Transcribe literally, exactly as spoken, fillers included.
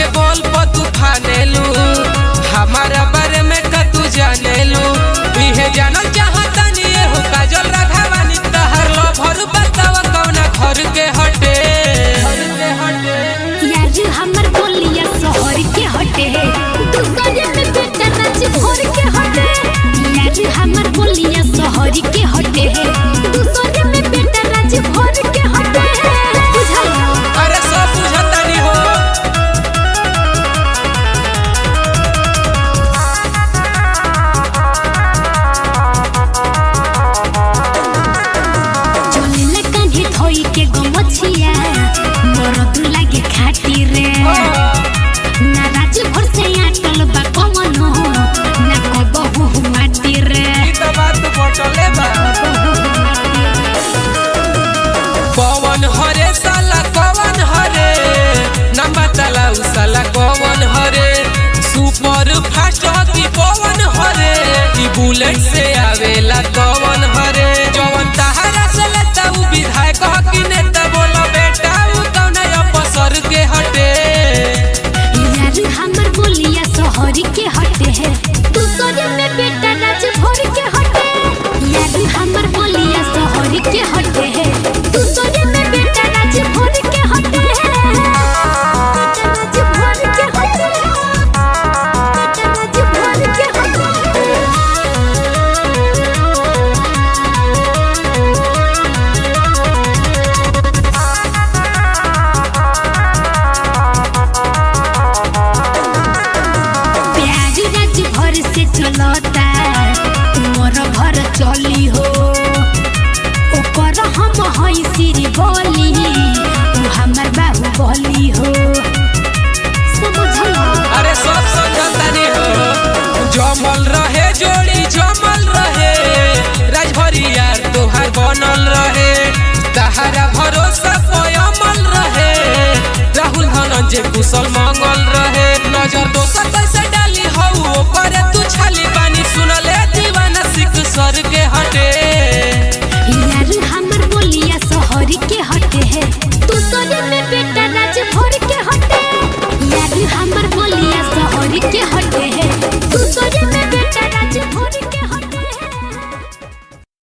बोल पर तू फानेलू हमारा बारे में का तू जानेलू इहे जानल चाहतानी हो काजल राघवानी तहर लभर बतावा कौना घर के हटे घर के हटे यार हमर बोलिया शहर के हटे दूसरे में बेटा नाच भर के हटे यार हमर बोलिया शहर के हटे दूसरे में बेटा नाच भर के हटे बुझल अरे सब बुझतानी हो चले कान्हे थोई के गमछिया मोर तू लागे खाटी रे ना राज भर से आटल बा कमन हो ना कबहू माटी रे ई त बात बटले बा पवन हरे साला कवन हरे नंबर तला उ साला कवन हरे सुपर फास्ट हकी पवन हरे ई बुलेट से आवेला कवन हरे जवन तहरा से लेता उ विधायक हकी नेता बोला बेटा उ कौन अफसर के हटे यार हमर बोलिया शहर के हटे है दूसरे में बेटा नाच भर के हटे यार हमर बोलिया शहर के हटे है दूसरे में बेटा नाच भर के हटे है नाच भर के हटे नाच भर के हटे प्याज राज भर से चलता मोर घर चली हो ओकर हम हई सिरी बोली तू हमर बाहु बोली हो समझल अरे सब समझतानी हो जमल रहे जोड़ी जमल रहे राजभरी यार तोहार बनल रहे तहारा भरोसा पयमल रहे राहुल धनंजय कुशल मंगल रहे नजर दोसर कैसे डाली हो ओकर तू छाली